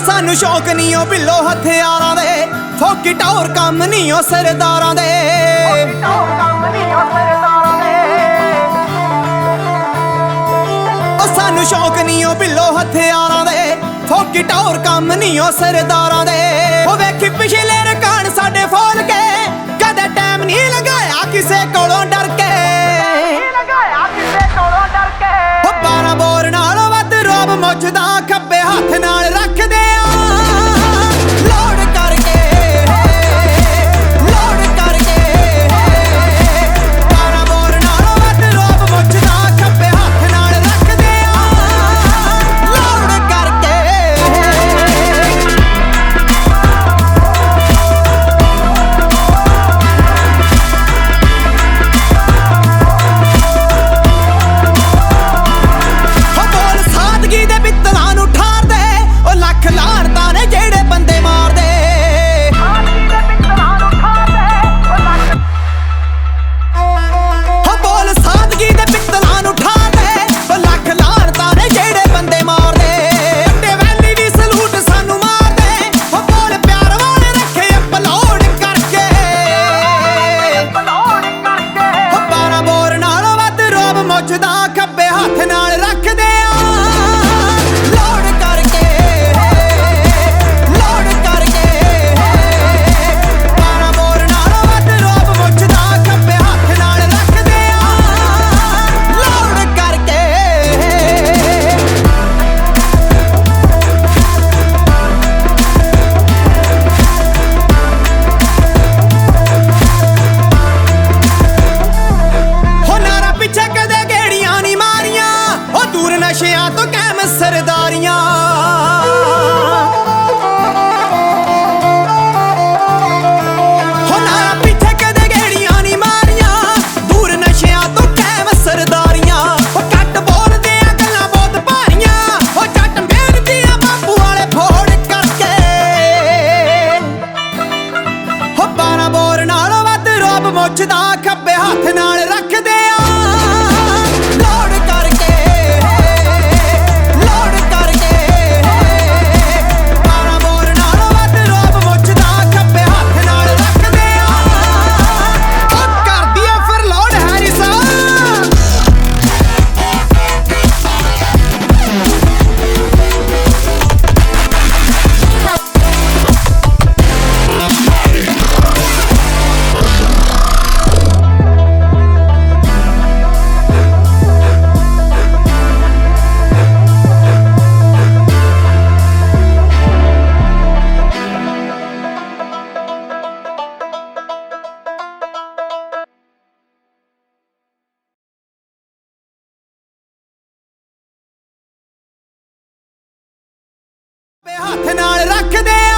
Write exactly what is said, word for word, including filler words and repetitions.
सानू शौक नहीं हो बिल्लो हथियारां दे, फौकी टौर कम नहीं हो सरदारां दे। ओ सानू शौक नहीं हो बिल्लो हथियारां दे, फौकी टौर कम नहीं हो सरदारां दे। ओ वेखी पिछले रकान साडे फौल के, कदे टाइम नहीं लगाया किसे कोलों डर के। ओ बारह बोर नालों वध रोब मुझदा खब्बे हथ नाल रखदे आ। खब्बे हाथ नाल रखदे आ, लोड करके लोड करके। बारह बोर नालों वध रोब मुझदा खब्बे हाथ नाल रखदे आ, लोड करके। हो नारा पिछे कदे गेड़ियां नी मारियां, ओ दूर नशियां तो कैम सरदारियां। हो नारा पिछे कदे गेड़ियां नी मारियां, दूर नशियां तो कैम सरदारियां। ओ कट बोलदे आ गल्लां बहुत भारियां, ओ जट मेहनती आ बापू वाले फोड़ करके। हो बारह बोर नालों वध रोब मुझदा खब्बे हाथ नाल रखदे आ, लोड करके लोड करके। बारह बोर नालों वध रोब मुझदा खब्बे हाथ नाल रखदे आ। ओ कर दिया फिर लोड हैरिसा। हाथ नाल रखदे आ।